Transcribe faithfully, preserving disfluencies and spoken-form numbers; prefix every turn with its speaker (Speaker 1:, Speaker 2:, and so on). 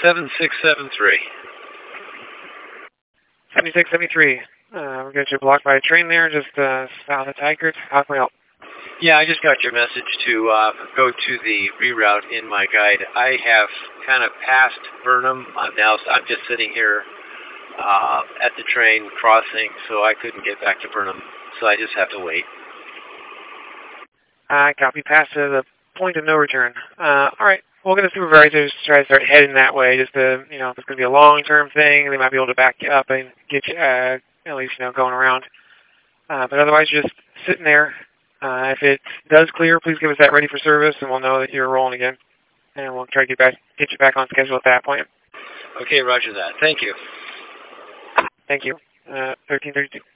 Speaker 1: seven six seven three.
Speaker 2: seventy-six seventy-three. Uh, we're going to blocked by a train there, just uh, south of Tigard. How can we help?
Speaker 1: Yeah, I just got your message to uh, go to the reroute in my guide. I have kind of passed Burnham. I'm now I'm just sitting here uh, at the train crossing, so I couldn't get back to Burnham. So I just have to wait.
Speaker 2: I copy. Past to the point of no return. Uh, all right. We'll get the supervisors to try to start heading that way. Just to, you know, if it's going to be a long-term thing, they might be able to back you up and get you uh, at least, you know, going around. Uh, but otherwise, you're just sitting there. Uh, if it does clear, please give us that ready for service, and we'll know that you're rolling again. And we'll try to get back, get you back on schedule at that point.
Speaker 1: Okay, roger that. Thank you.
Speaker 2: Thank you. Uh, thirteen thirty-two.